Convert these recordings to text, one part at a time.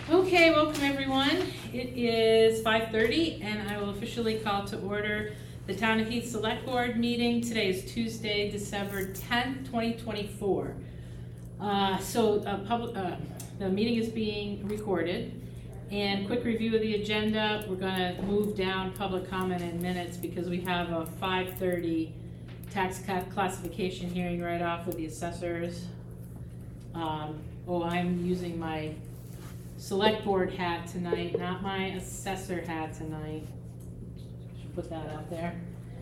Okay, welcome everyone. It is 5:30 and I will officially call to order the Town of Heath Select Board meeting. Today is Tuesday, December 10th, 2024. The meeting is being recorded. And quick review of the agenda, we're going to move down public comment and minutes because we have a 5:30 tax classification hearing right off with the assessors. I'm using my select board hat tonight, not my assessor hat tonight. Should put that out there.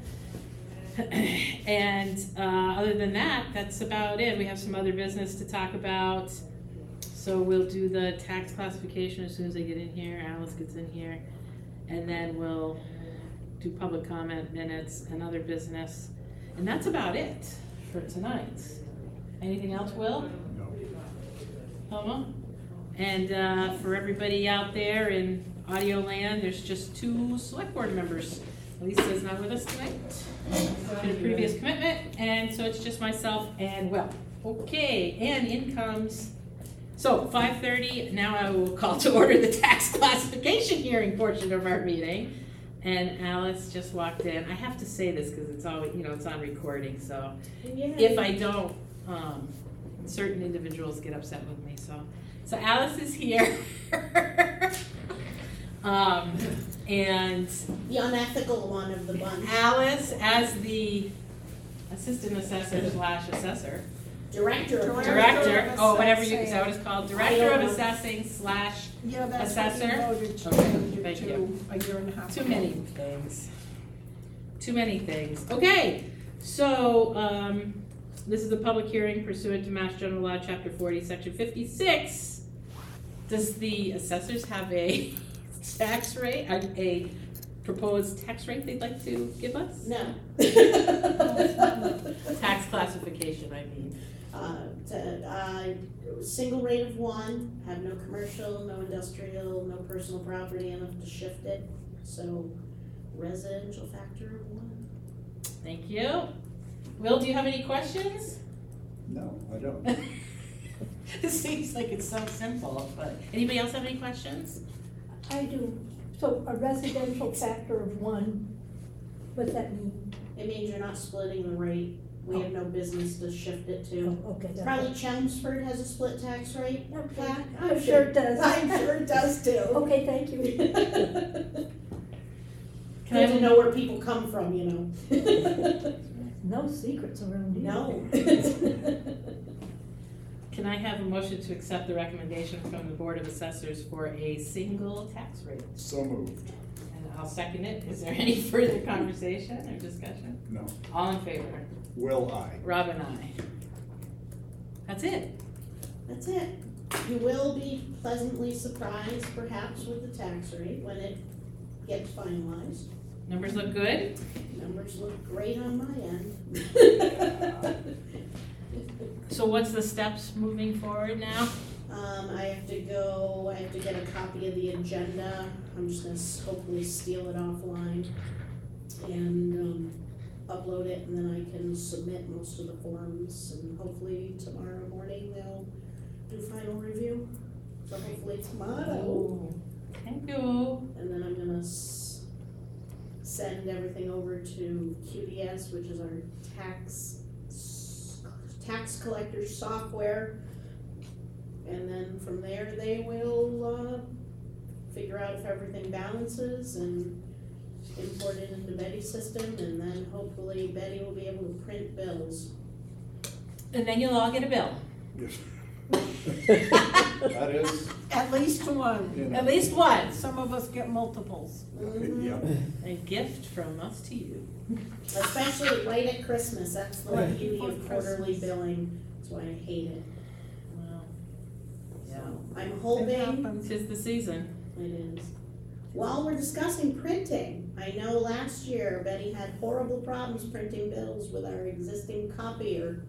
And other than that, that's about it. We have some other business to talk about. So we'll do the tax classification as soon as I get in here, Alice gets in here. And then we'll do public comment, minutes, and other business. And that's about it for tonight. Anything else, Will? No. Homo? And for everybody out there in audio land, there's just 2 select board members. Lisa's not with us tonight. Been a previous commitment, and so it's just myself and Will. Okay, and in comes, so 5:30, now I will call to order the tax classification hearing portion of our meeting. And Alice just walked in. I have to say this because it's always, it's on recording, so if I don't, certain individuals get upset with me, so Alice is here. And the unethical one of the bunch. Alice, as the assistant assessor / assessor. Director. Whatever is that what it's called? Director of assessing / assessor. Okay, thank you. A year and a half. Too many things. Okay, so this is a public hearing pursuant to Mass General Law, Chapter 40, Section 56. Does the assessors have a tax rate, a proposed tax rate they'd like to give us? No. Tax classification, I mean. Single rate of 1, have no commercial, no industrial, no personal property enough to shift it. So residential factor of 1. Thank you. Will, do you have any questions? No, I don't. This seems like it's so simple, but anybody else have any questions? I do. So a residential factor of 1, what's that mean? It means you're not splitting the rate. We have no business to shift it to. Oh, okay. Probably Chelmsford has a split tax rate. Okay. I'm sure it does. I'm sure it does too. Okay, thank you. Can I Good to know where people come from, No secrets around here. No. Can I have a motion to accept the recommendation from the Board of Assessors for a single tax rate? So moved. And I'll second it. Is there any further conversation or discussion? No. All in favor? Will I? Rob and I. That's it. That's it. You will be pleasantly surprised perhaps with the tax rate when it gets finalized. Numbers look good? Numbers look great on my end. So what's the steps moving forward now? I have to get a copy of the agenda. I'm just gonna hopefully steal it offline and upload it, and then I can submit most of the forms, and hopefully tomorrow morning they'll do final review. So hopefully tomorrow. Thank you. And then I'm gonna send everything over to QDS, which is our tax collector software. And then from there, they will figure out if everything balances and import it into Betty's system, and then hopefully Betty will be able to print bills. And then you'll all get a bill. Yes. That is, At least 1. At least one. Some of us get multiples. yeah. A gift from us to you. Especially right at Christmas, that's the Right. beauty Before of quarterly Christmas. billing, that's why I hate it. Well, yeah. I'm It hoping happens. 'Tis the season. it is. While we're discussing printing, I know last year Betty had horrible problems printing bills with our existing copier.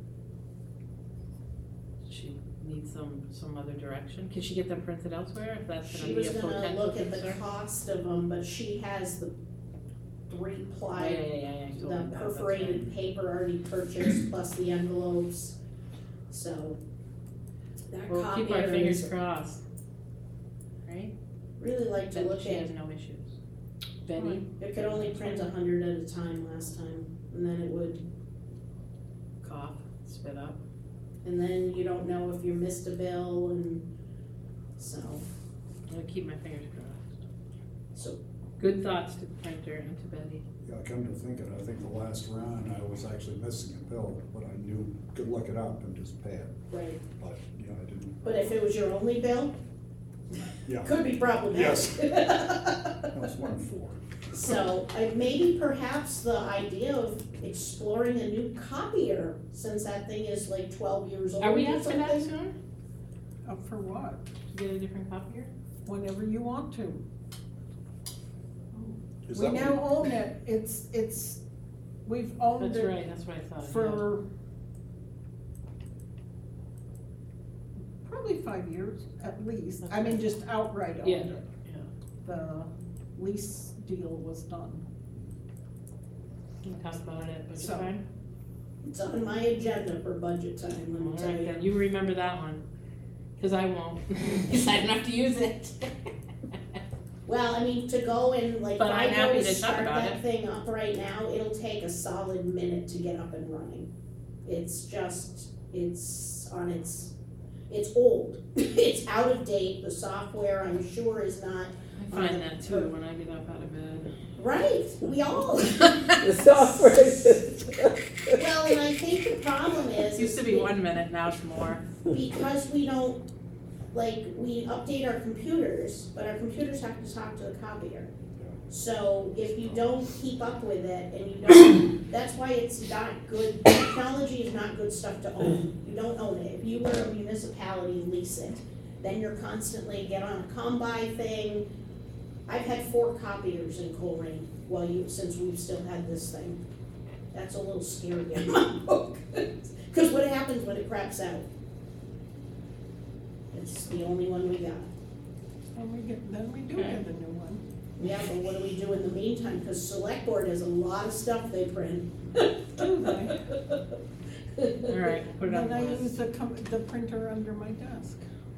She needs some other direction. Can she get them printed elsewhere if that's She gonna be was a gonna potential look at the concern? cost of them, but she has the 3-ply, Yeah, you told me the that, that's perforated right. paper already purchased, plus the envelopes, so. That We'll keep our copier fingers is- crossed. right? Really like to But look she at, has no issues. Betty? it could only print 100 at a time last time, and then it would, Cough, spit up. and then you don't know if you missed a bill, and so, I'm gonna keep my fingers crossed. so, Good thoughts to the printer and to Betty. Yeah, come to think of it, I think the last round I was actually missing a bill, but I knew, could look it up and just pay it, right. but, yeah, I didn't. But if it was your only bill, Yeah, could be problematic. Yes. that was 1-4. So, maybe perhaps the idea of exploring a new copier, since that thing is like 12 years old Are we or up for that something. soon? Up for what? To get a different copier? Whenever you want to. Is We that now what- own it, we've owned That's it right, that's what I thought. for probably 5 years at least. I mean, just outright owned Yeah, it. yeah. The lease deal was done. Can you talk about it at budget So- time? It's on my agenda for budget time, let me tell Alright, you. then you remember that one, cause I won't, cause I don't have to use it. Well, I mean, to go and like, if But I I'm go happy to to talk start about that it. thing up right now, it'll take a solid minute to get up and running. It's just, it's old, it's out of date, the software, I'm sure is not, I find that too when I get up out of bed. right, we all. The software is. Well, and I think the problem It is. used to be 1 minute, now it's more. Because we don't, like, we update our computers, but our computers have to talk to the copier. So if you don't keep up with it and you don't, that's why it's not good, technology is not good stuff to own. You don't own it. If you were a municipality, lease it. Then you're constantly get on a combine thing. I've had 4 copiers in Coleraine since we've still had this thing. That's a little scary in my book. Cause what happens when it craps out? It's the only one we got. Then we do get a new one. Yeah, but what do we do in the meantime? Cause select board has a lot of stuff they print. Do they? Alright, put it on Then the I use list. the printer under my desk.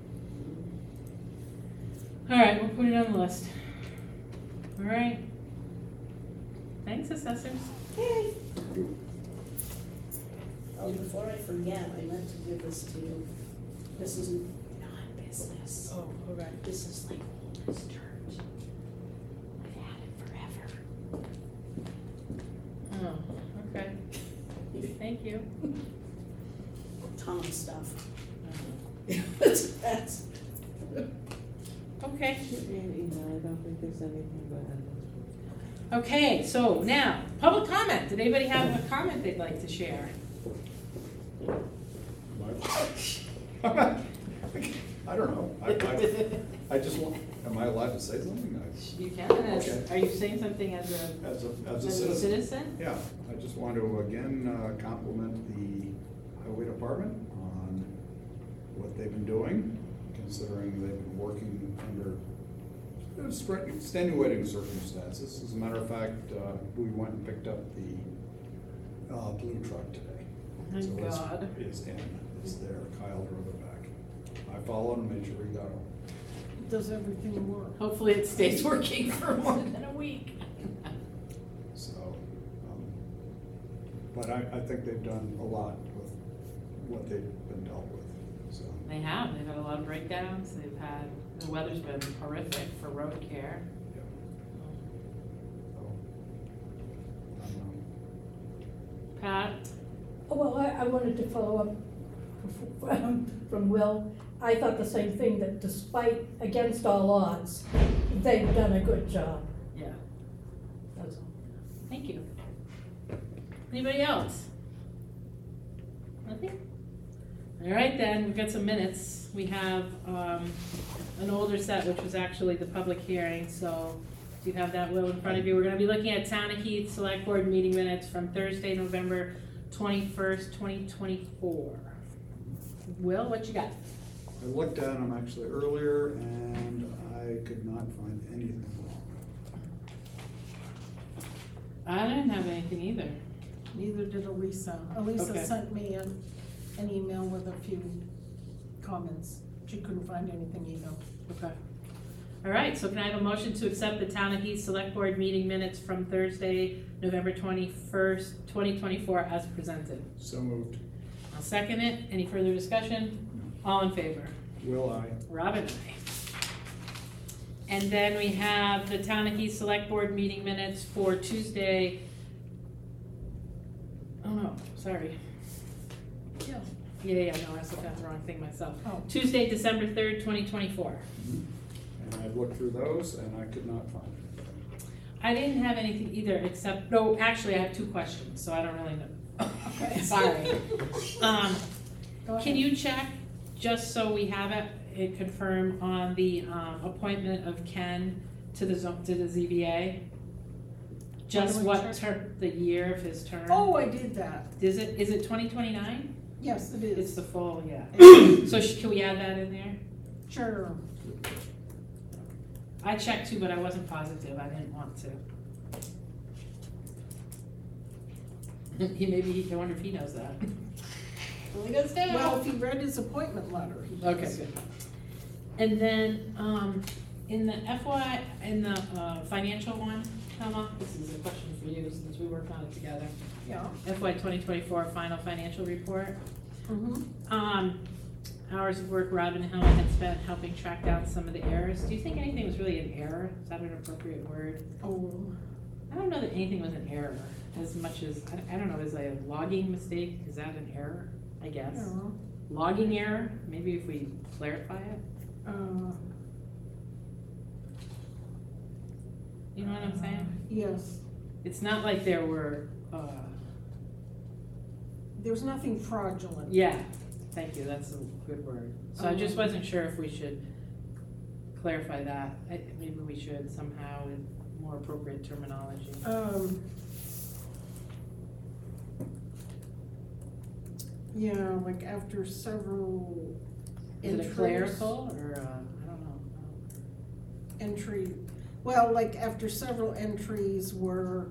Alright, we'll put it on the list. Alright. Thanks, assessors. Okay. Oh, before I forget, I meant to give this to you. This is non-business. Oh, okay. This is like old as dirt. I've had it forever. Oh, okay. Thank you. Tom stuff. Uh, That's, Okay. Shoot me an email, I don't think there's anything but. Okay, so now, public comment. Did anybody have a comment they'd like to share? I don't know, I just want, am I allowed to say something? You can, Okay. are you saying something as a As a as a citizen. citizen? Yeah, I just want to again compliment the highway department on what they've been doing, considering they've been working under extenuating circumstances. As a matter of fact, we went and picked up the blue truck today. Thank So it's- God. It's in, it's there, Kyle drove it back. I followed and made sure he got home. Does everything work? Hopefully it stays working for more than a week. So, but I think they've done a lot with what they've been dealt with, so. They have, they've had a lot of breakdowns, they've had, the weather's been horrific for road care. Yeah. So, I don't know. Pat? Oh, well, I wanted to follow up from Will. I thought the same thing, that despite, against all odds, they've done a good job. Yeah. That's all. Thank you. Anybody else? Nothing? All right then, we've got some minutes. We have an older set, which was actually the public hearing, so do you have that, Will, in front of you? We're gonna be looking at Town of Heath Select Board meeting minutes from Thursday, November 21st, 2024. Will, what you got? I looked at them actually earlier and I could not find anything wrong. I didn't have anything either. Neither did Elisa. Okay. Elisa sent me an email with a few comments. She couldn't find anything either. Okay. All right, so can I have a motion to accept the Town of Heath Select Board meeting minutes from Thursday, November 21st, 2024 as presented? So moved. I'll second it. Any further discussion? All in favor? Will I? Robin, aye. And then we have the Town of Heath Select Board meeting minutes for Tuesday. Oh no, sorry. Yeah, no, I was looking at the wrong thing myself. Oh. Tuesday, December 3rd, 2024. And I've looked through those and I could not find it. I didn't have anything either except, no, actually I have two questions, so I don't really know. Okay. Sorry. Go ahead. Can you check, just so we have it confirmed on the appointment of Ken to the ZBA? Just Why don't we what check? the year of his term? Oh, I did that. Is it 2029? Yes, it It's is. the full, yeah. So can we add that in there? Sure. I checked too, but I wasn't positive, I didn't want to. I wonder if he knows that. Well, he does now. Well, if he read his appointment letter, he Okay, does. good. And then, in the financial one, Thelma, this is a question for you since we worked on it together. Yeah. FY 2024 final financial report. Mm-hmm. Hours of work Robin and Helen had spent helping track down some of the errors. Do you think anything was really an error? Is that an appropriate word? Oh, I don't know that anything was an error as much as, I don't know, is a logging mistake, is that an error? I guess. yeah. Logging error, maybe if we clarify it? You know what I'm saying? Yes. It's not like there were, There's nothing fraudulent. yeah, thank you, that's a good word. So I just wasn't sure if we should clarify that. Maybe we should somehow with more appropriate terminology. Yeah, like after several Is it a entries. clerical or, I don't know. Entry, well, like after several entries were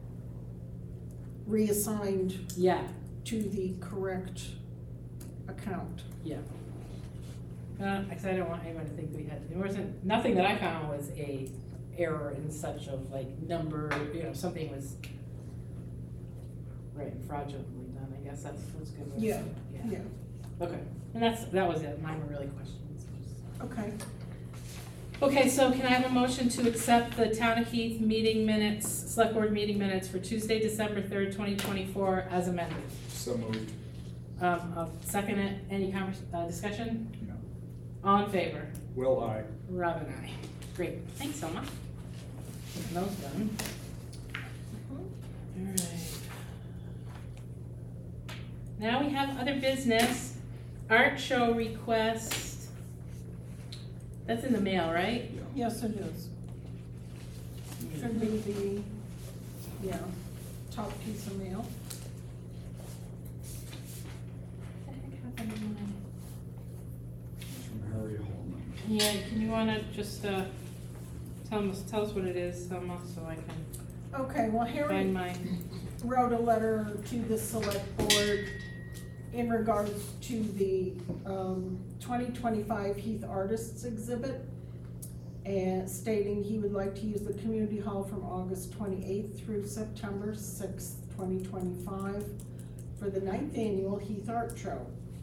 reassigned Yeah, to the correct account. yeah. Cause I don't want anyone to think we had, nothing that I found was a error in such of like number, something was, right, fraudulently done, I guess that's good. way to Yeah, say it, yeah, Okay, and that was it, mine were really questions. okay. Okay, so can I have a motion to accept the Town of Heath meeting minutes, Select Board meeting minutes for Tuesday, December 3rd, 2024 as amended? So moved. I'll second it, any discussion? No. All in favor? Will I? Robin, aye. Great, thanks so much. Those done. Alright. Now we have other business, art show request. That's in the mail, right? Yes, it is. Should be the, yeah, top piece of mail. What the heck happened to mine? It's from Harry Holman. Yeah, can you wanna just, tell us what it is, Selma, so I can Okay, well, find Harry mine. wrote a letter to the select board in regards to the 2025 Heath Artists Exhibit, and stating he would like to use the community hall from August 28th through September 6th, 2025 for the 9th annual Heath Art Show.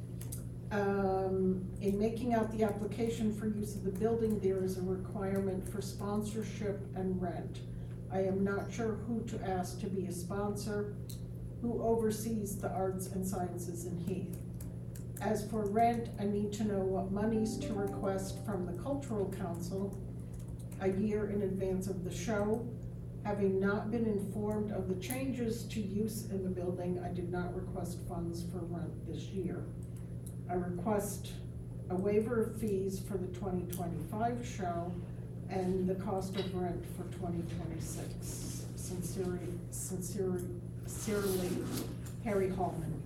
In making out the application for use of the building, there is a requirement for sponsorship and rent. I am not sure who to ask to be a sponsor, who oversees the arts and sciences in Heath. As for rent, I need to know what monies to request from the Cultural Council a year in advance of the show. Having not been informed of the changes to use in the building, I did not request funds for rent this year. I request a waiver of fees for the 2025 show and the cost of rent for 2026. Sincerely, Harry Hallman.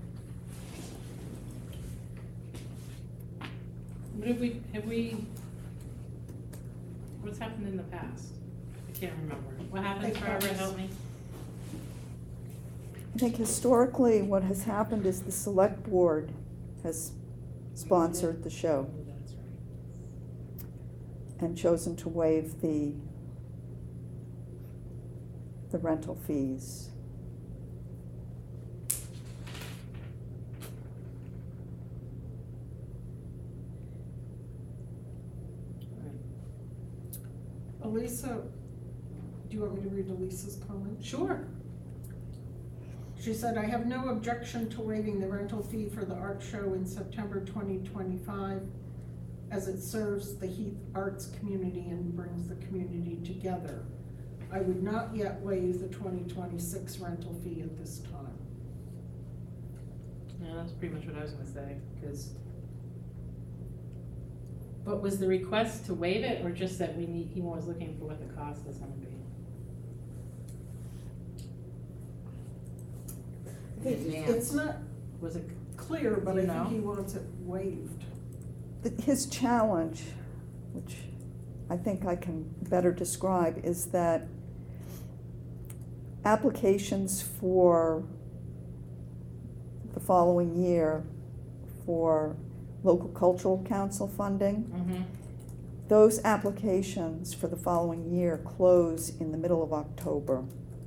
What what's happened in the past? I can't remember. What happened, Barbara, help me? I think historically what has happened is the select board has sponsored the show. Oh, that's and chosen to waive the rental fees. Elisa, do you want me to read Elisa's comment? Sure. She said, I have no objection to waiving the rental fee for the art show in September 2025 as it serves the Heath arts community and brings the community together. I would not yet waive the 2026 rental fee at this time. Yeah, that's pretty much what I was gonna say, because. But was the request to waive it, or just that he was looking for what the cost is gonna be? It's not Was it, clear, but Do I you think know? he wants it waived. His challenge, which I think I can better describe, is that applications for the following year for local cultural council funding, those applications for the following year close in the middle of October.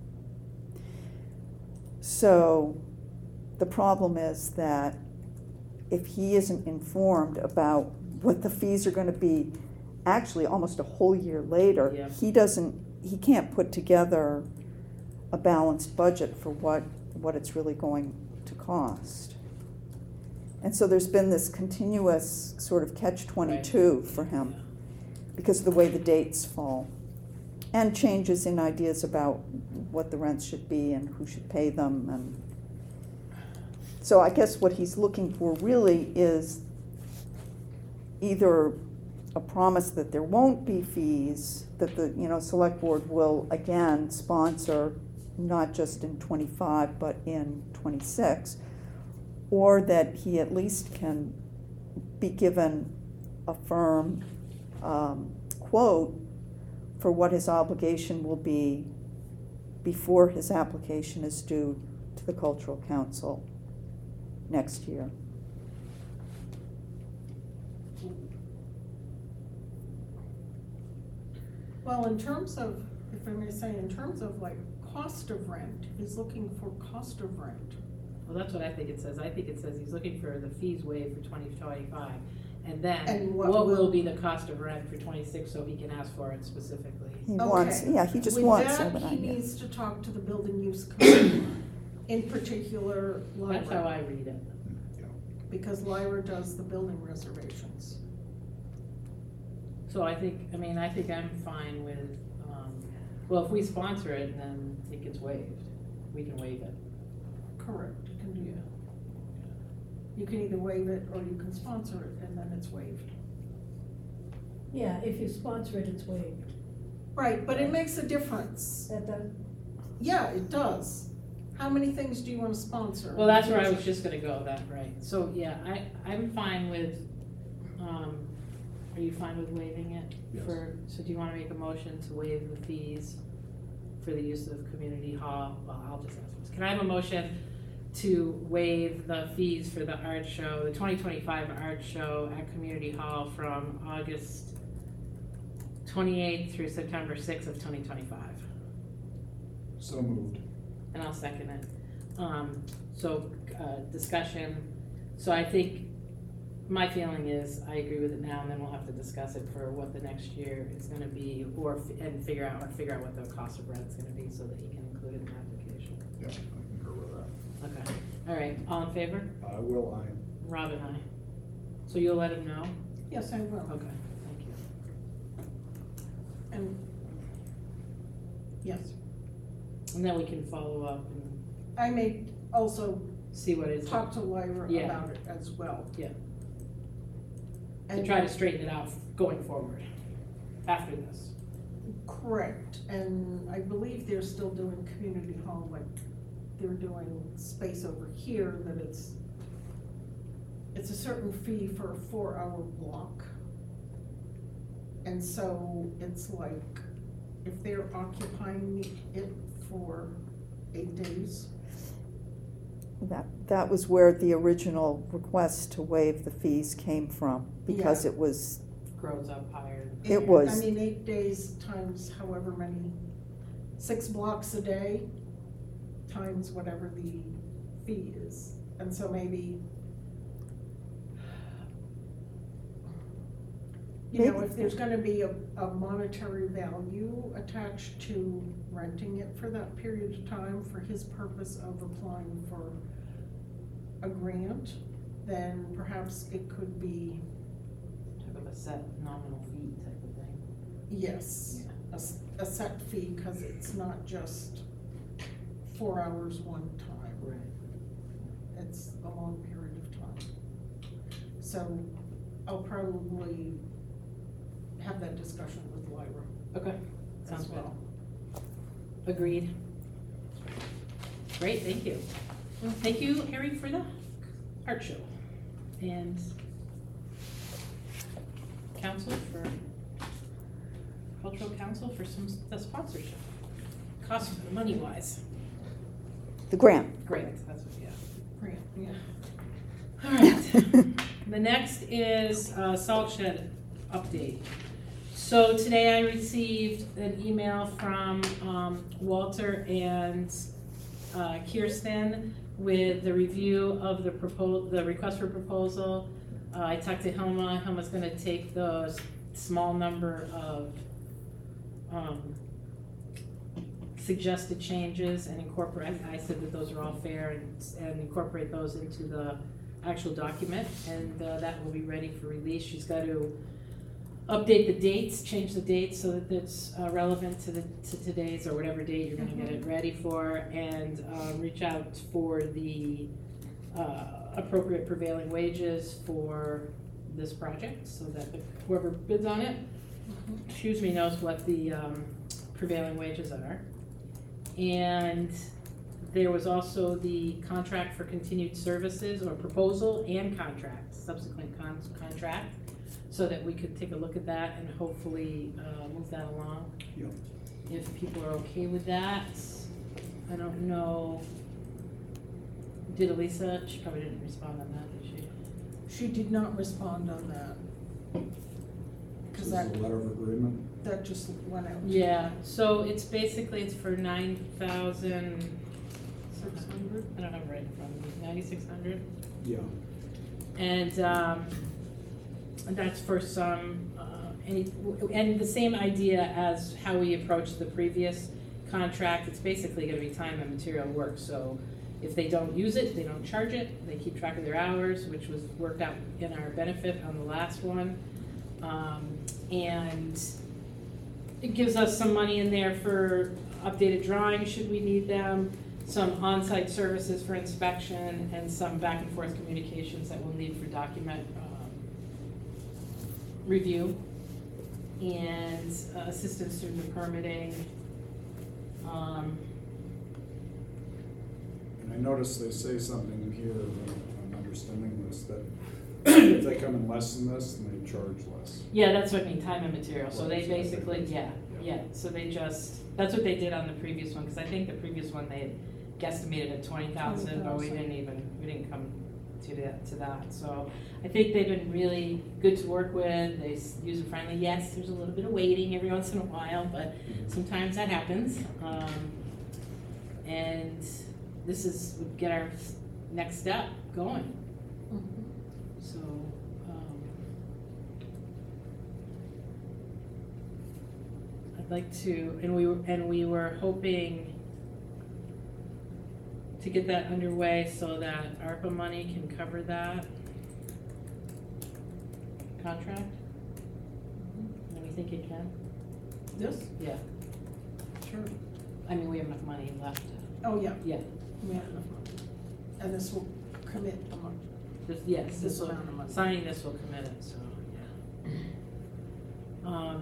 So the problem is that if he isn't informed about what the fees are going to be actually almost a whole year later, Yeah. he can't put together a balanced budget for what it's really going to cost. And so there's been this continuous sort of catch-22 for him because of the way the dates fall. And changes in ideas about what the rents should be and who should pay them. And so I guess what he's looking for really is either a promise that there won't be fees, that the select board will again sponsor not just in 25 but in 26, or that he at least can be given a firm quote for what his obligation will be before his application is due to the Cultural Council next year. Well, in terms of, if I may say, in terms of like cost of rent, he's looking for cost of rent. well, that's what I think it says. I think it says he's looking for the fees waived for 2025. And then, And what what will will- be the cost of rent for 26, so he can ask for it specifically? He wants, Okay. he just With wants that, an he idea. needs to talk to the building use committee, in particular That's how Lyra, I read it. Yeah. because Lyra does the building reservations. So I think I'm fine with, well, if we sponsor it, then it gets waived. We can waive it. Correct, you can do that. You can either waive it or you can sponsor it and then it's waived. Yeah, if you sponsor it, it's waived. Right, but it makes a difference. That does, Yeah, it does. How many things do you wanna sponsor? Well, that's where I was just gonna go, that, right. So, yeah, I'm fine with, are you fine with waiving it? Yes. So do you wanna make a motion to waive the fees for the use of community hall? Well, I'll just ask first. Can I have a motion to waive the fees for the art show, the 2025 art show at Community Hall from August 28th through September 6th of 2025? So moved. And I'll second it. Discussion. So I think, my feeling is, I agree with it now, and then we'll have to discuss it for what the next year is gonna be, and figure out what the cost of rent's gonna be, so that he can include it in the application. Yeah, I concur with that. Okay, all right, all in favor? I will, Rob and I. So you'll let him know? Yes, I will. Okay, thank you. And, yes, And then we can follow up and I may also see what is, talk to Lyra Yeah. about it as well. Yeah. to And try to straighten it out going forward, after this. correct, and I believe they're still doing community hall, like, they're doing space over here, that it's a certain fee for a 4-hour block. And so it's like, if they're occupying it for 8 days, That was where the original request to waive the fees came from, because Yeah. it was grows up higher. It was- I mean, 8 days times however many, 6 blocks a day, times whatever the fee is. And so maybe, you know, Maybe- if there's gonna be a monetary value attached to renting it for that period of time for his purpose of applying for a grant, then perhaps it could be, Type of a set nominal fee type of thing. yes, a set fee, cause it's not just 4 hours one time. Right. It's a long period of time. So I'll probably have that discussion with Lyra Okay, as sounds good. well. Agreed. Great, thank you. Thank you, Harry, for the art show. And cultural council for the sponsorship. Cost money wise. The grant. Great, that's what, yeah. Grant, yeah. All right. The next is salt shed update. So today I received an email from Walter and Kirsten with the review of the request for proposal. I talked to Hilma. Hilma's gonna take the small number of suggested changes and incorporate, I said that those are all fair and incorporate those into the actual document, and that will be ready for release. She's got to update the dates, change the dates so that it's relevant to today's or whatever date you're gonna get it ready for, and reach out for the appropriate prevailing wages for this project so that whoever bids on it, excuse me, knows what the prevailing wages are. And there was also the contract for continued services, or proposal and contract, subsequent contract, so that we could take a look at that and hopefully move that along. Yeah. If people are okay with that. I don't know, did Elisa, she probably didn't respond on that, did she? She did not respond on that. This Cause is that, a letter of agreement. that just went out. Yeah, so it's basically, it's for 9,600, 600? I don't have it right in front of me, 9,600. Yeah. And that's for some, and the same idea as how we approached the previous contract. It's basically gonna be time and material work, so if they don't use it, they don't charge it, they keep track of their hours, which was worked out in our benefit on the last one. And it gives us some money in there for updated drawings, should we need them, some on-site services for inspection, and some back and forth communications that we'll need for document review, and assistance through the permitting. And I noticed they say something here, I'm understanding this, that if they come in less than this, then they charge less. Yeah, that's what I mean, time and material, so they Right, so I think basically, that's- yeah, so they just, that's what they did on the previous one, because I think the previous one they had guesstimated at 20,000, but we 20,000. didn't come to that, so I think they've been really good to work with, they user friendly. Yes, there's a little bit of waiting every once in a while, but sometimes that happens. And this is, would get our next step going, so, I'd like to, and we were hoping to get that underway so that ARPA money can cover that contract. And we think it can? This? Yeah, Sure. I mean, we have enough money left. Oh, yeah, Yeah, we have enough money. And this will commit among, yes, this this will, amount of money. signing this will commit it, so, yeah.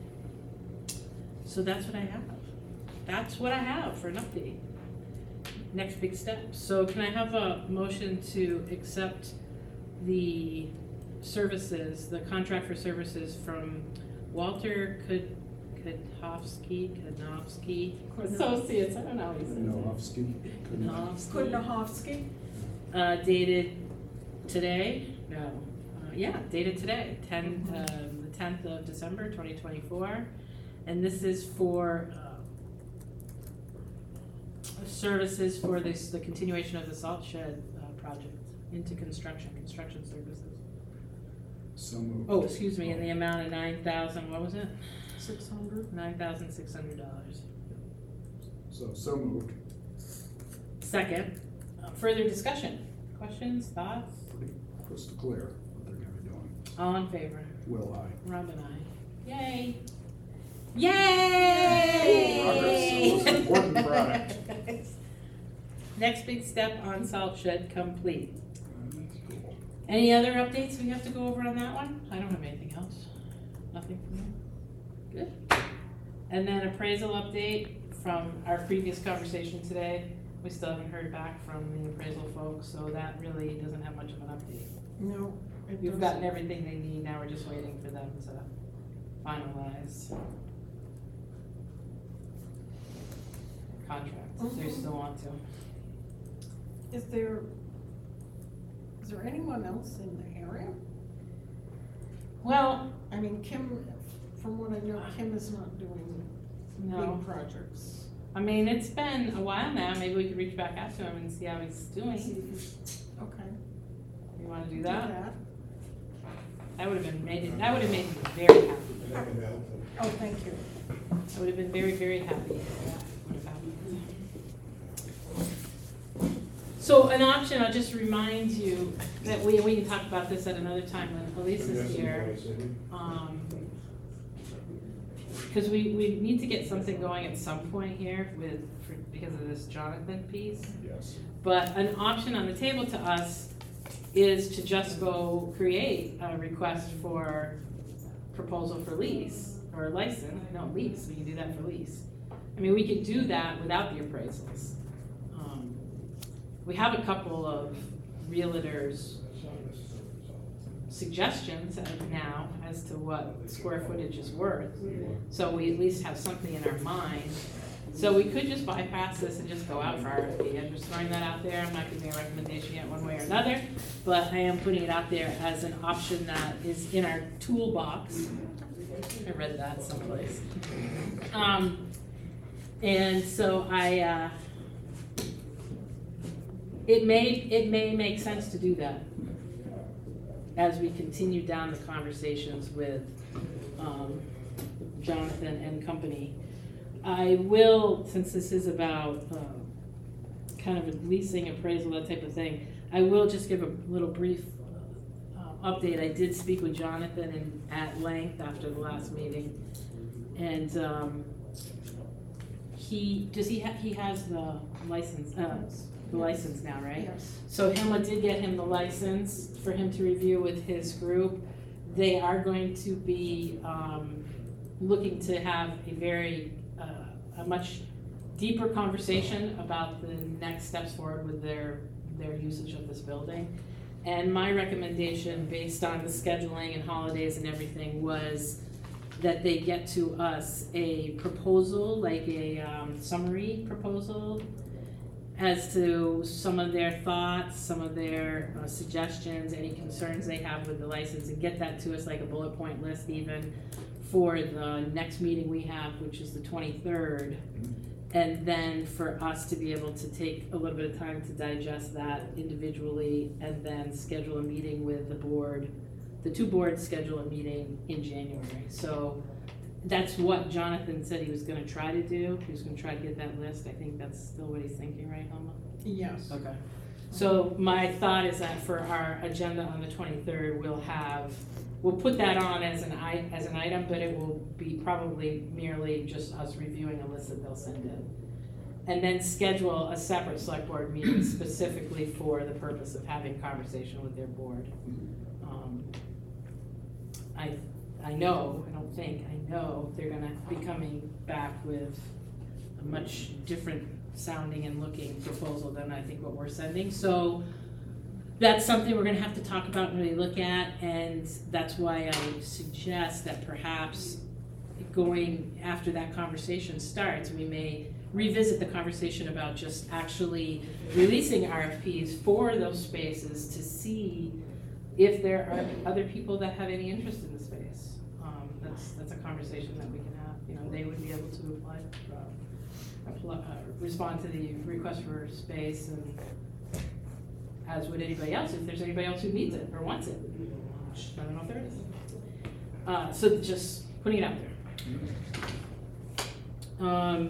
So that's what I have. That's what I have for an update. Next big step. So can I have a motion to accept the services, the contract for services from Walter Kudnowski Associates, I don't know how he says it. Nohovsky. Kudnowski. Kudnowski? Dated today? No. Yeah, dated today, the 10th of December, 2024. And this is for services for the continuation of the salt shed project into construction services. So moved. Oh, excuse me, in the amount of what was it? 600. $9,600. So moved. Second, further discussion, questions, thoughts? Pretty crystal clear what they're gonna be doing. All in favor? Will I? Rob and I. Yay! Yay! Progress, the most important product. Next big step on salt shed complete. That's cool. Any other updates we have to go over on that one? I don't have anything else. Nothing from you? Good. And then appraisal update from our previous conversation today. We still haven't heard back from the appraisal folks, so that really doesn't have much of an update. No, it We've doesn't. gotten everything they need, now we're just waiting for them to finalize contracts, if they still want to. Is there anyone else in the area? Well, I mean, Kim, from what I know, Kim is not doing no, big projects. I mean, it's been a while now, maybe we could reach back out to him and see how he's doing. Okay. You wanna do Do that? That would've made me very happy. Oh, thank you. I would have been very, very happy if that would have happened. So an option, I'll just remind you that we can talk about this at another time when Elise is here. Because we need to get something going at some point here because of this Jonathan piece. Yes. But an option on the table to us is to just go create a request for proposal for lease or license. No, lease, we can do that for lease. I mean, we could do that without the appraisals. We have a couple of realtors' suggestions now as to what square footage is worth. So we at least have something in our mind. So we could just bypass this and just go out for RFP. I'm just throwing that out there. I'm not giving a recommendation yet one way or another, but I am putting it out there as an option that is in our toolbox. I read that someplace. And so it may make sense to do that as we continue down the conversations with Jonathan and company. I will, since this is about kind of a leasing appraisal, that type of thing, I will just give a little brief update. I did speak with Jonathan at length after the last meeting, and he has the license. The license now, right? Yes. So Himla did get him the license for him to review with his group. They are going to be looking to have a much deeper conversation about the next steps forward with their usage of this building. And my recommendation, based on the scheduling and holidays and everything, was that they get to us a proposal, like a summary proposal, as to some of their thoughts, some of their suggestions, any concerns they have with the license, and get that to us like a bullet point list even for the next meeting we have, which is the 23rd. And then for us to be able to take a little bit of time to digest that individually and then schedule a meeting with the board. The two boards schedule a meeting in January. So that's what Jonathan said he was gonna try to do. He was gonna try to get that list. I think that's still what he's thinking, right, Helma? Yes. Okay. So my thought is that for our agenda on the 23rd, we'll put that on as an item, but it will be probably merely just us reviewing a list that they'll send in. And then schedule a separate select board meeting specifically for the purpose of having conversation with their board. I know they're gonna be coming back with a much different sounding and looking proposal than I think what we're sending. So that's something we're gonna have to talk about and really look at, and that's why I suggest that perhaps going after that conversation starts, we may revisit the conversation about just actually releasing RFPs for those spaces to see if there are other people that have any interest in the space. that's a conversation that we can have, you know, they would be able to respond to the request for space, and as would anybody else, if there's anybody else who needs it or wants it, which I don't know if there is. So just putting it out there.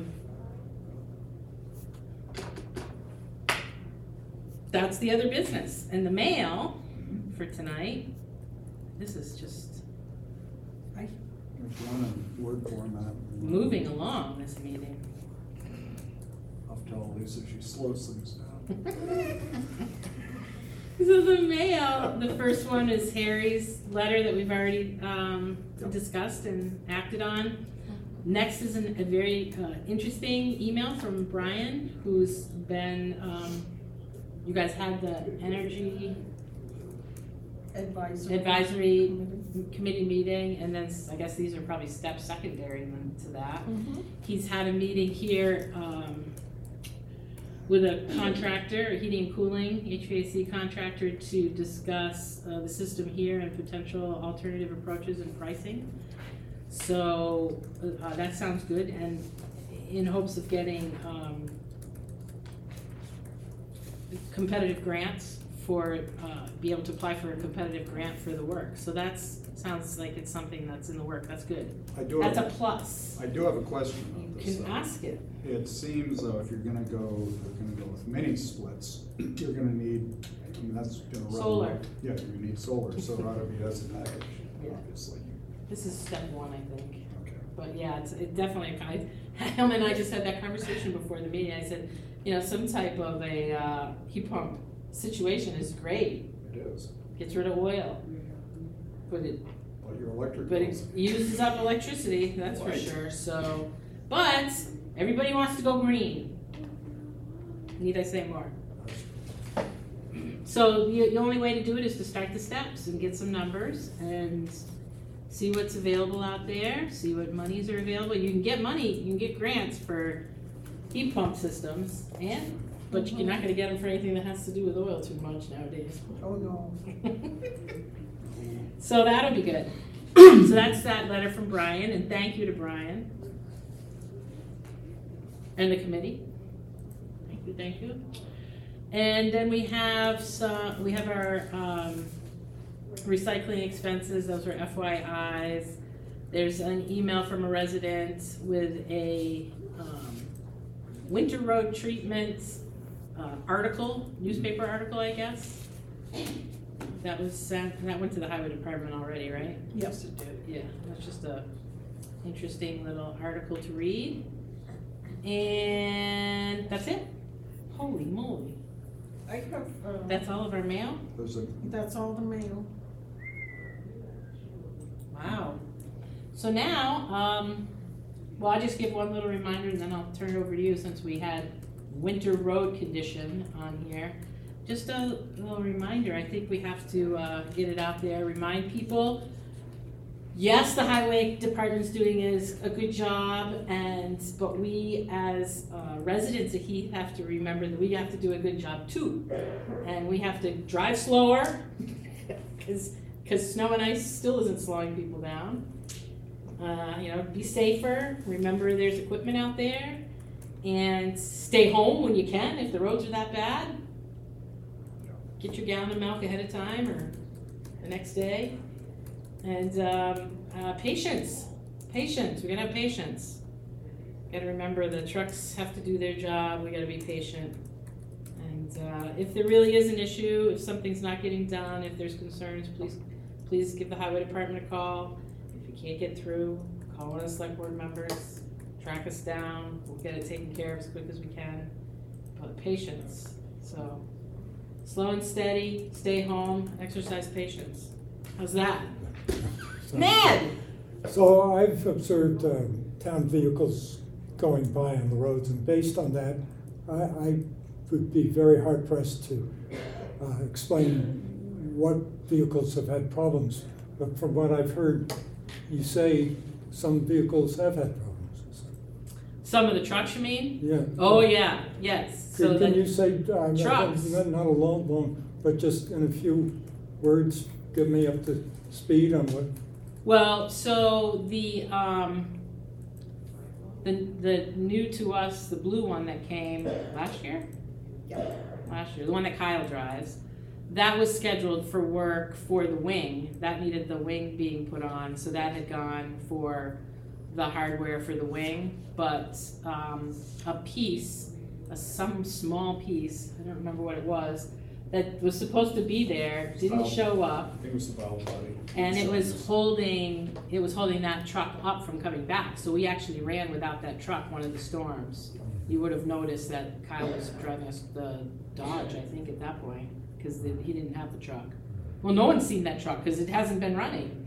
That's the other business. And the mail for tonight, this is just If you want a word format. moving along, this meeting. I'll tell Lisa she slows things down. So the mail, the first one is Harry's letter that we've already discussed and acted on. Next is a very interesting email from Brian, who's been, you guys had the energy advisory committee meeting, and then I guess these are probably steps secondary to that. He's had a meeting here with a contractor, a heating and cooling, HVAC contractor, to discuss the system here and potential alternative approaches and pricing. So that sounds good, and in hopes of getting competitive grants for, be able to apply for a competitive grant for the work. So sounds like it's something that's in the work. That's good. That's a plus. I do have a question You about this. can ask it. It seems though, if you're gonna go with mini splits, you're gonna need, I mean, that's gonna run. Solar. Yeah, you need solar, so it ought to be as a package, Yeah. obviously. This is step one, I think. Okay. But yeah, it definitely, Helm and I just had that conversation before the meeting. I said, you know, some type of a heat pump situation is great. It is. Gets rid of oil. But it But your electric But it bills. uses up electricity, that's for Right. sure, so, but everybody wants to go green. Need I say more? So the only way to do it is to start the steps and get some numbers and see what's available out there, see what monies are available. You can get money, you can get grants for heat pump systems, but you're not gonna get them for anything that has to do with oil too much nowadays. Oh, no. So that'll be good. So that's that letter from Brian, and thank you to Brian. And the committee. Thank you. And then we have our recycling expenses, those are FYIs. There's an email from a resident with a winter road treatment article, newspaper article, I guess. That was sent, that went to the highway department already, right? Yes, it did. Yeah, that's just a interesting little article to read. And that's it. Holy moly. I have, That's all of our mail? that's all the mail. Wow. So now, well, I'll just give one little reminder and then I'll turn it over to you since we had winter road condition on here. Just a little reminder, I think we have to get it out there, remind people, yes, the highway department's doing a good job, but we as residents of Heath have to remember that we have to do a good job too. And we have to drive slower, because snow and ice still isn't slowing people down. Be safer, remember there's equipment out there, and stay home when you can if the roads are that bad. Get your gallon of milk ahead of time or the next day. And patience, we gotta have patience. Gotta remember the trucks have to do their job, we gotta be patient. And if there really is an issue, if something's not getting done, if there's concerns, please give the highway department a call. If you can't get through, call one of the select board members, track us down, we'll get it taken care of as quick as we can. But patience, so slow and steady, stay home, exercise patience. How's that? Ned! So I've observed town vehicles going by on the roads, and based on that, I would be very hard pressed to explain what vehicles have had problems. But from what I've heard, you say some vehicles have had problems. Some of the trucks, you mean? Yeah. Oh, yeah, yes. So Can the you say, trucks. not alone, but just in a few words, get me up to speed on what Well, so the new to us, the blue one that came last year? Last year, the one that Kyle drives, that was scheduled for work for the wing. That needed the wing being put on, so that had gone for the hardware for the wing. But a piece, some small piece, I don't remember what it was, that was supposed to be there, didn't show up. I think it was the valve body. And it was holding that truck up from coming back. So we actually ran without that truck one of the storms. You would have noticed that Kyle was driving us the Dodge, I think, at that point, because he didn't have the truck. Well, no one's seen that truck because it hasn't been running.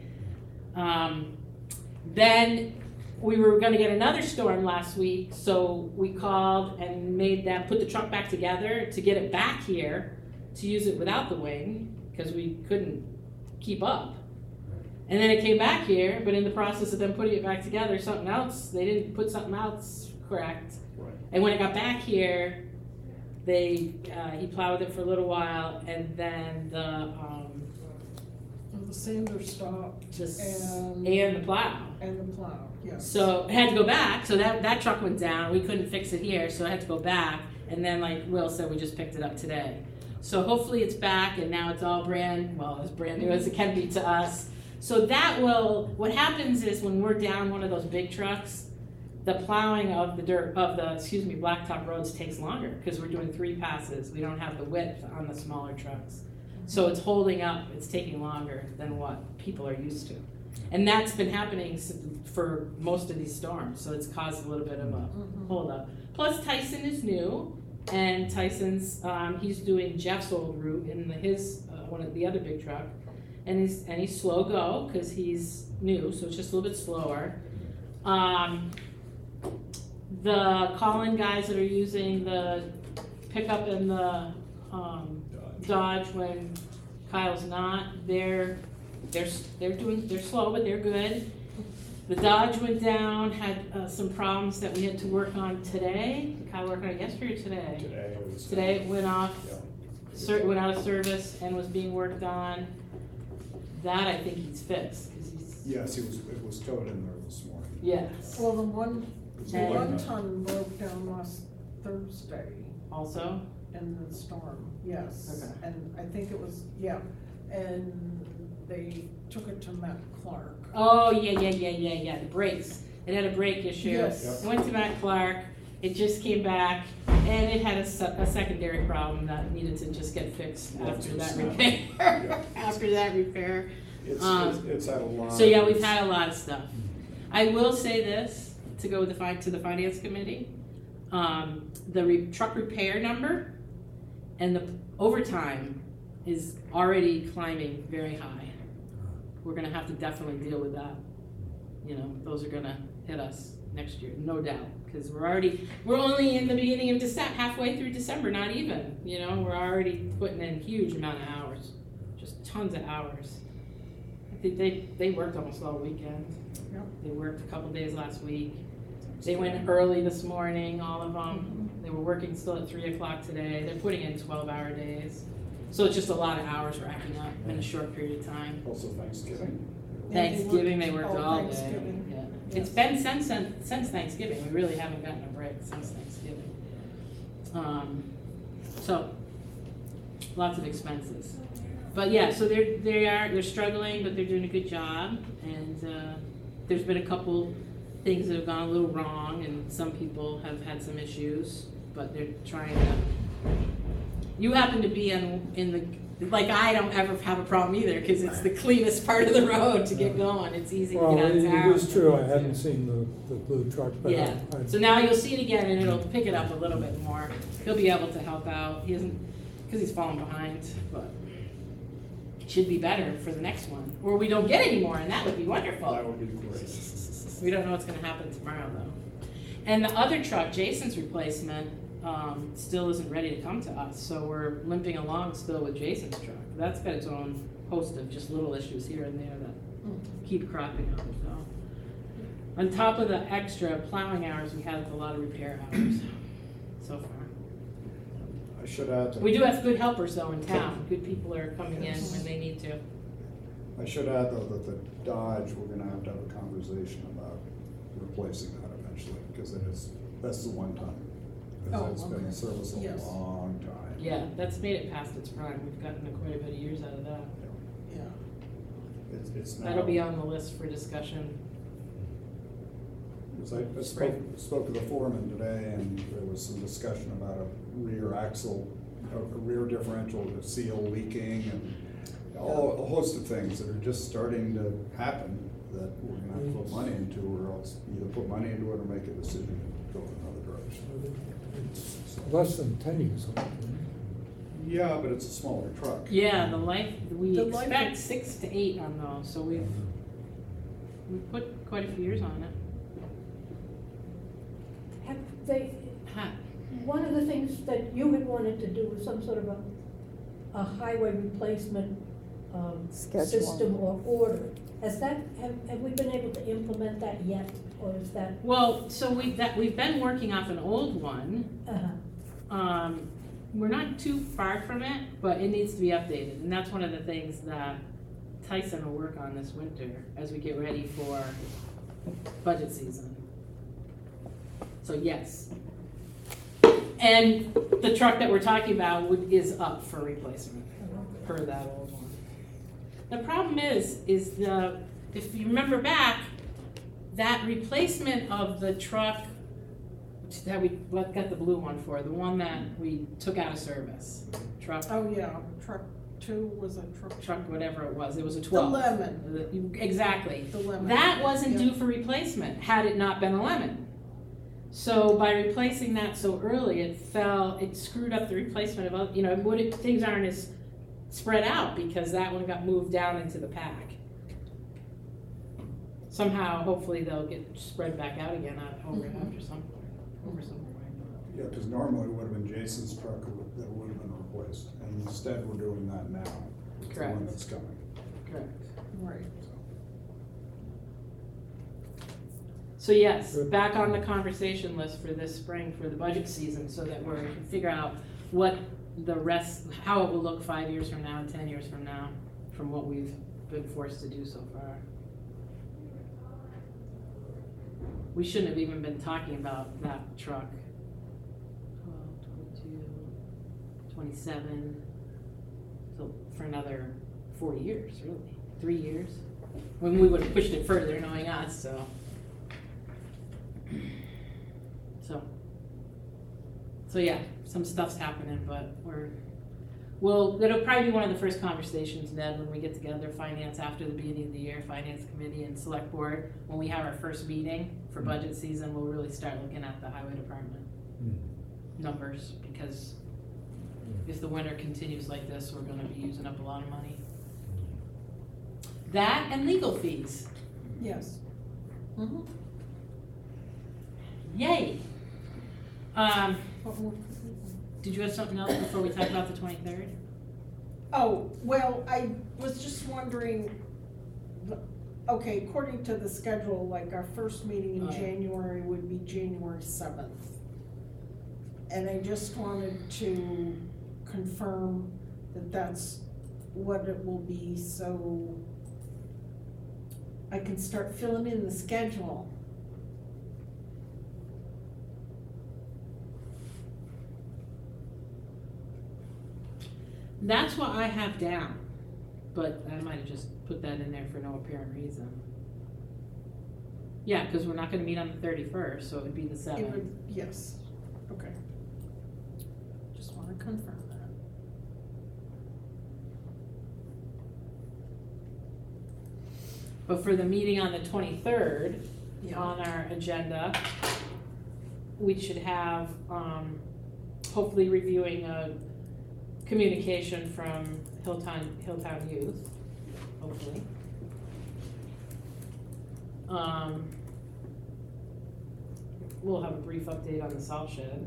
Then we were gonna get another storm last week, so we called and made them put the truck back together to get it back here to use it without the wing, because we couldn't keep up. And then it came back here, but in the process of them putting it back together, something else, they didn't put something else correct. Right. And when it got back here, he plowed it for a little while, and then the sander stopped and the plow. And the plow, yes. So it had to go back, so that truck went down, we couldn't fix it here, so it had to go back, and then like Will said, we just picked it up today. So hopefully it's back, and now it's all as brand new as it can be to us. So what happens is when we're down one of those big trucks, the plowing of the blacktop roads takes longer, because we're doing 3 passes. We don't have the width on the smaller trucks. So it's holding up, it's taking longer than what people are used to. And that's been happening for most of these storms, so it's caused a little bit of a hold up. Plus Tyson is new, and Tyson's, he's doing Jeff's old route in his, one of the other big truck, and he's slow go, because he's new, so it's just a little bit slower. The call-in guys that are using the pickup and the Dodge when Kyle's not, they're slow, but they're good. The Dodge went down, had some problems that we had to work on today. Did Kyle work on it yesterday or today? Today it went off, went out of service and was being worked on. That I think he's fixed. Yes, it was towed in there this morning. Yes. Well, the one ton broke down last Thursday Also? in the storm, yes. Okay. And I think it was, and they took it to Matt Clark. Oh, yeah, the brakes. It had a brake issue. Yes. It went to Matt Clark, it just came back, and it had a secondary problem that needed to just get fixed after that repair. After that repair. It's had a lot. So yeah, we've had a lot of stuff. I will say this, to go with to the finance committee, the truck repair number and the overtime is already climbing very high. We're gonna have to definitely deal with that. You know, those are gonna hit us next year, no doubt, because we're only in the beginning of December, halfway through December, not even. You know, we're already putting in huge amount of hours, just tons of hours. I think they worked almost all weekend. Yep. They worked a couple days last week. They went early this morning, all of them. They were working still at 3 o'clock today. They're putting in 12-hour days. So it's just a lot of hours racking up in a short period of time. Also Thanksgiving. Thanksgiving, they worked all day. Thanksgiving. Yeah. Yes. It's been since Thanksgiving. We really haven't gotten a break since Thanksgiving. So lots of expenses. But yeah, so they're struggling, but they're doing a good job. And there's been a couple things that have gone a little wrong, and some people have had some issues, but they're trying to. You happen to be in the, like, I don't ever have a problem either, because it's the cleanest part of the road to get going. It's easy to get out of town. It is true, I hadn't seen the blue truck, but Yeah, so now you'll see it again, and it'll pick it up a little bit more. He'll be able to help out. He isn't, because he's falling behind, but it should be better for the next one. Or we don't get any more, and that would be wonderful. That would be great. We don't know what's gonna happen tomorrow, though. And the other truck, Jason's replacement, still isn't ready to come to us, so we're limping along still with Jason's truck. That's got its own host of just little issues here and there that keep cropping up, so. On top of the extra plowing hours, we have a lot of repair hours so far. I should add that. We do have good helpers though in town. Good people are coming in when they need to. I should add though that the Dodge, we're gonna have to have a conversation about replacing that eventually, because that's the one ton. Oh, It's been in okay. service a Yes. long time. Yeah, that's made it past its prime. We've gotten quite a bit of years out of that. Yeah. It's now. That'll be on the list for discussion. Because I spoke to the foreman today, and there was some discussion about a rear axle, a rear differential, the seal leaking, and a host of things that are just starting to happen that we're gonna have to put money into, or else either put money into it or make a decision to go in another direction. It's less than 10 years old. Yeah, but it's a smaller truck. Yeah, the life, we The life expect of- 6 to 8 on those, so we've put quite a few years on it. Have they, Ha, one of the things that you had wanted to do was some sort of a highway replacement Schedule. system or order. Has that, have we been able to implement that yet, or is that? Well, so we've been working off an old one. uh We're not too far from it, but it needs to be updated, and that's one of the things that Tyson will work on this winter as we get ready for budget season. So yes. And the truck that we're talking about is up for replacement per that old one. The problem is if you remember back, that replacement of the truck that we got the blue one for, the one that we took out of service, truck, Oh, yeah, truck 2 was a truck. whatever it was a The 12. lemon, Exactly. the lemon. That wasn't Yeah. due for replacement, had it not been a lemon. So by replacing that so early, it screwed up the replacement of, things aren't as spread out because that one got moved down into the pack. Somehow, hopefully they'll get spread back out again over some point. Yeah, because normally it would have been Jason's truck that would have been replaced, and instead we're doing that now. It's the Correct. one that's coming. Correct. Right. So yes, Good. back on the conversation list for this spring for the budget season, so that we can figure out what the rest, how it will look 5 years from now and 10 years from now, from what we've been forced to do so far. We shouldn't have even been talking about that truck. 12, 22, 27, so for another 4 years, really, 3 years. When we would have pushed it further, knowing us, so. So yeah, some stuff's happening, but it'll probably be one of the first conversations, Ned, when we get together, finance after the beginning of the year, finance committee and select board. When we have our first meeting for budget season, we'll really start looking at the highway department numbers, because if the winter continues like this, we're gonna be using up a lot of money. That and legal fees. Yes. Yay. What more? Did you have something else before we talk about the 23rd? Oh, well, I was just wondering, okay, according to the schedule, like our first meeting in Oh, yeah. January would be January 7th. And I just wanted to confirm that that's what it will be, so I can start filling in the schedule. That's what I have down, but I might have just put that in there for no apparent reason. Yeah, because we're not gonna meet on the 31st, so it would be the It 7th. would, yes, okay. Just wanna confirm that. But for the meeting on the 23rd, Yeah. on our agenda, we should have, hopefully reviewing a communication from Hilltown Youth, hopefully. We'll have a brief update on the salt shed.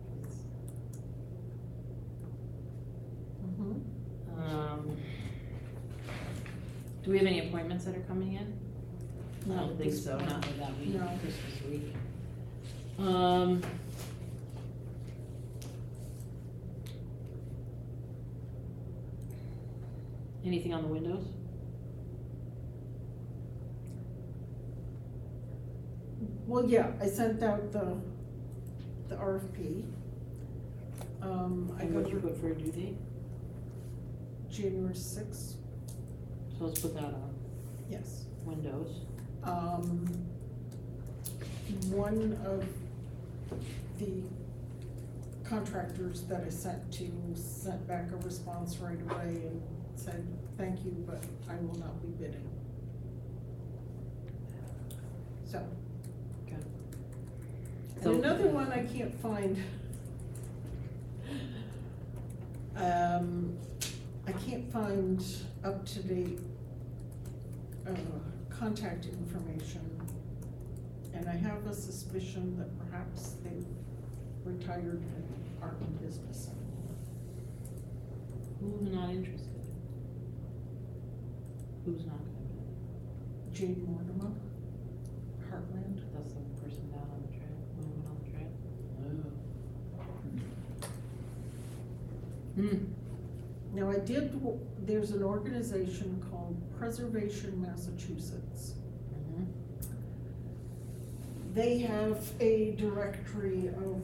Do we have any appointments that are coming in? I don't think so, not with that week, No. Christmas week. Anything on the windows? Well, yeah, I sent out the RFP. I And got what'd you put for a due date? January sixth, So let's put that on yes. Windows. One of the contractors that I sent to sent back a response right away and said, thank you, but I will not be bidding. So. Okay. And another one I can't find. I can't find up-to-date, contact information. And I have a suspicion that perhaps they've retired and aren't in business anymore. Who's not interested? Who's not gonna bid? Jade Mortimer, Heartland. That's the person down on the trail, moving on the trail? Hmm. Now, there's an organization called Preservation Massachusetts. Mhm. They have a directory of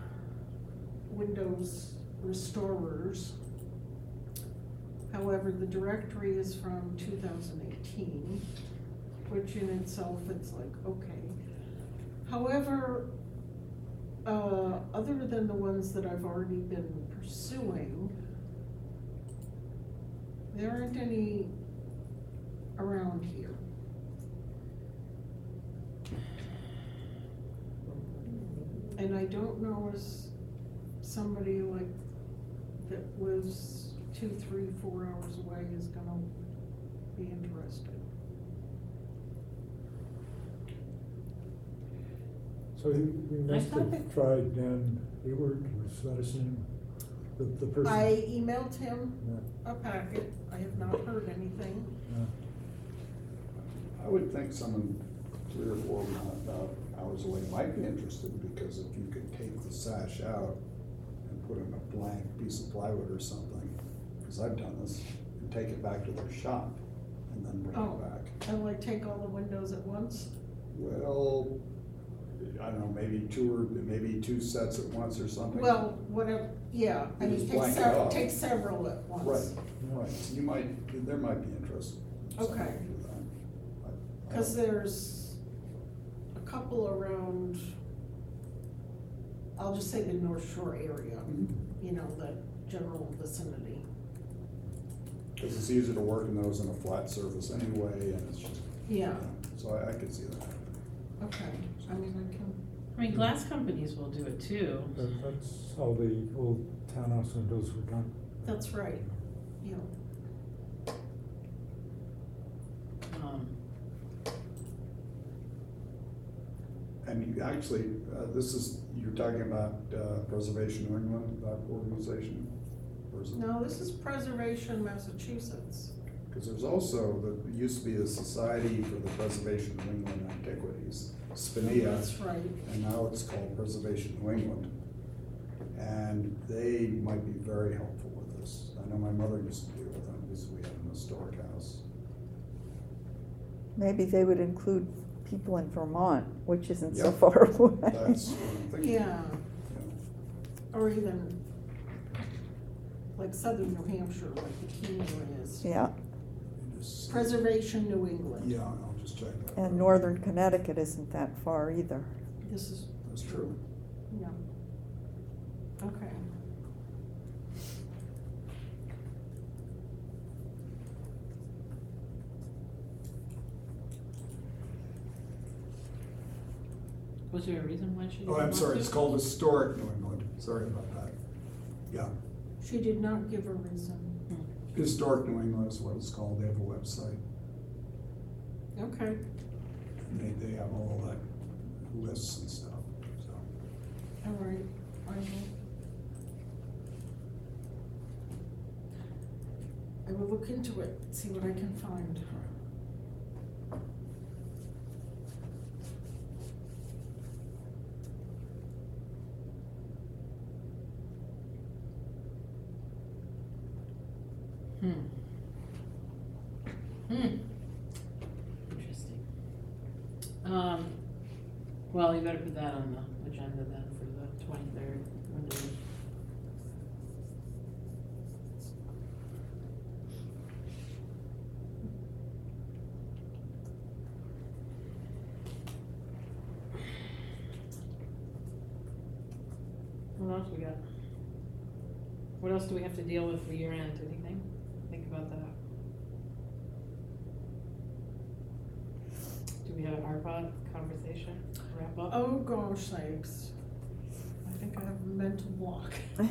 Windows restorers. However, the directory is from 2018, which in itself, it's like, okay. However, other than the ones that I've already been pursuing, there aren't any around here. And I don't know as somebody like that lives 2, 3, 4 hours away is gonna be interested. So we must thought have tried Dan Hayward, was that his name? The person? I emailed him Yeah. a packet, I have not heard anything. Yeah. I would think someone 3 or 4 hours away might be interested, because if you could take the sash out and put in a blank piece of plywood or something, because I've done this, and take it back to their shop and then bring Oh. it back. And like take all the windows at once? Well, I don't know, maybe 2 sets at once or something. Well, whatever, yeah, I You mean, just take blank it several, out. take several at once. Right, right, so there might be interest. in Okay. something for that. I Cause don't- there's a couple around, I'll just say the North Shore area, Mhm. you know, the general vicinity. Cause it's easier to work in those on a flat surface anyway, and it's just, Yeah, so I could see that. okay, I mean, I can, I mean, glass companies will do it too. That's how the old townhouse windows were done. that's right, yeah. Um, And you actually, you're talking about Preservation New England, that organization? Or is it? No, this is Preservation Massachusetts. Because there's also, it used to be the Society for the Preservation of New England Antiquities, SPINEA, That's right. and now it's called Preservation New England. And they might be very helpful with this. I know my mother used to deal with them, because we had an historic house. Maybe they would include people in Vermont, which isn't so Yeah. far away. That's what I'm thinking. Yeah, Yeah. or even like southern New Hampshire, like the Keener is. Yeah, You just- Preservation New England. Yeah, I'll just check that. and northern Connecticut isn't that far either. This is, That's true. yeah. Okay. Was there a reason why she didn't Oh, I'm want sorry, to? it's called Historic New England, sorry about that. Yeah, She did not give a reason. Historic New England is what it's called, they have a website, Okay. and they have all that lists and stuff, so. All right, I will look into it, see what I can find. Interesting. Well, you better put that on the agenda then for the 23rd. What else we got? What else do we have to deal with for year end? Anything? Think about that. Do we have an ARPA conversation? Wrap up? Oh, gosh sakes. I think I have a mental block.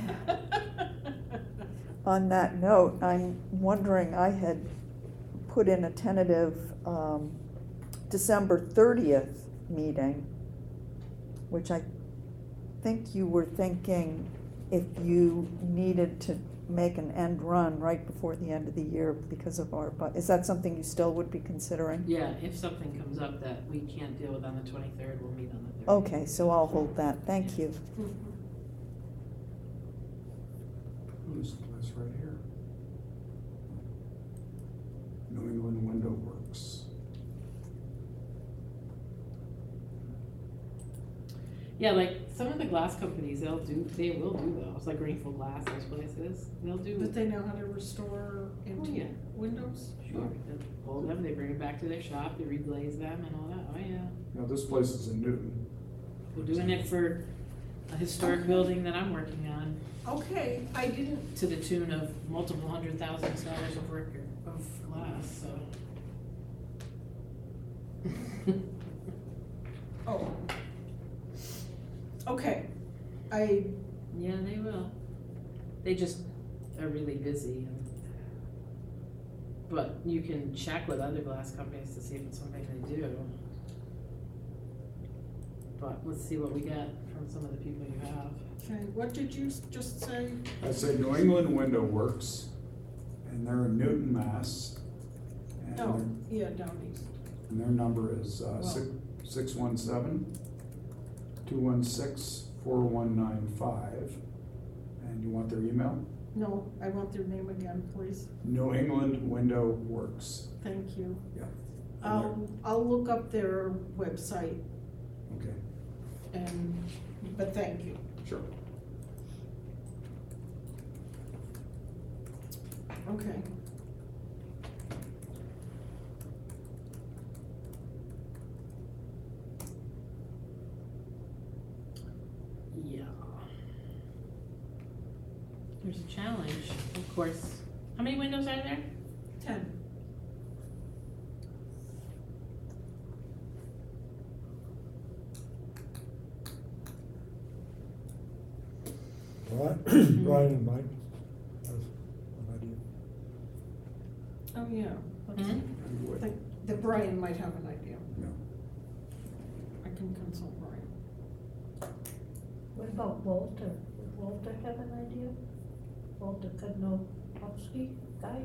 On that note, I'm wondering, I had put in a tentative December 30th meeting, which I think you were thinking if you needed to make an end run right before the end of the year because of ARPA. Is that something you still would be considering? Yeah, if something comes up that we can't deal with on the 23rd, we'll meet on the 30th. Okay, so I'll hold that. Thank you. This place right here. New England Window Works. Yeah, like some of the glass companies, they will do those, like Greenfield Glass, those places. They'll do. But they know how to restore Oh, yeah. antique windows? Sure. They pull them, they bring it back to their shop, they reglaze them and all that. Oh, yeah. Now, this place is in Newton. We're doing it for a historic building that I'm working on Okay, I didn't, to the tune of multiple $100,000 of work of glass, so. oh. Okay, I, Yeah, they will. They just are really busy. But you can check with other glass companies to see if it's something they do. But let's see what we get from some of the people you have. okay, what did you just say? I said New England Window Works, and they're in Newton, Mass. And Oh, their- yeah, down east. And their number is Well. 617-216-4195. And you want their email? No, I want their name again, please. New England Window Works. Thank you. Yeah. I'll look up their website Okay, but thank you. sure. Okay. Yeah. There's a challenge, of course. How many windows are there? 10. Brian and Mike have an idea. Oh, yeah. Hmm? You would. I think that Brian might have an idea. Yeah. I can consult Brian. What about Walter? Would Walter have an idea? Walter Kudnowski guy?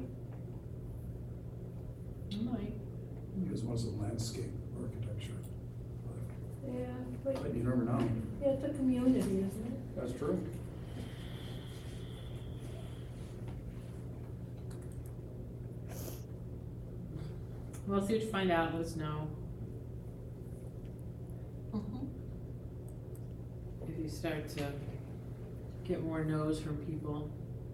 Might. He just wants a landscape architecture. Yeah, but, But you never know. yeah, it's a community, isn't it? That's true. Well, see what you find out, let us know. If you start to get more no's from people.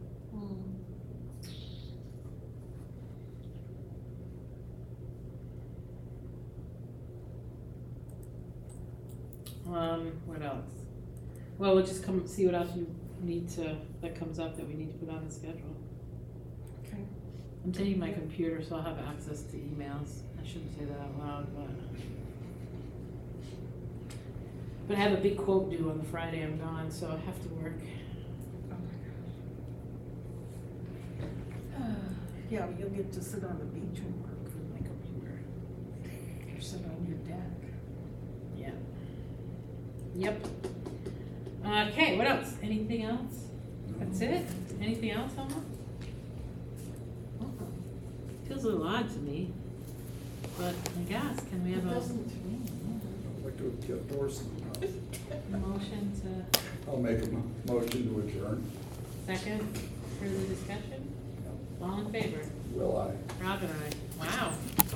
What else? Well, we'll just come see what else you need to, that comes up that we need to put on the schedule. Okay. I'm taking my computer, so I'll have access to emails. I shouldn't say that out loud, but I have a big quote due on the Friday I'm gone, so I have to work. Oh my God. Yeah, you'll get to sit on the beach and work with my computer. Or sit on your deck. Yeah. Yep. Okay, what else? Anything else? That's it? Anything else, Alma? Feels a little odd to me, but I guess, can we have It a doesn't to me. I'd like to get Dorsey. motion to, I'll make a motion to adjourn. second, further discussion? All in favor? Will I? Rob and I. Wow.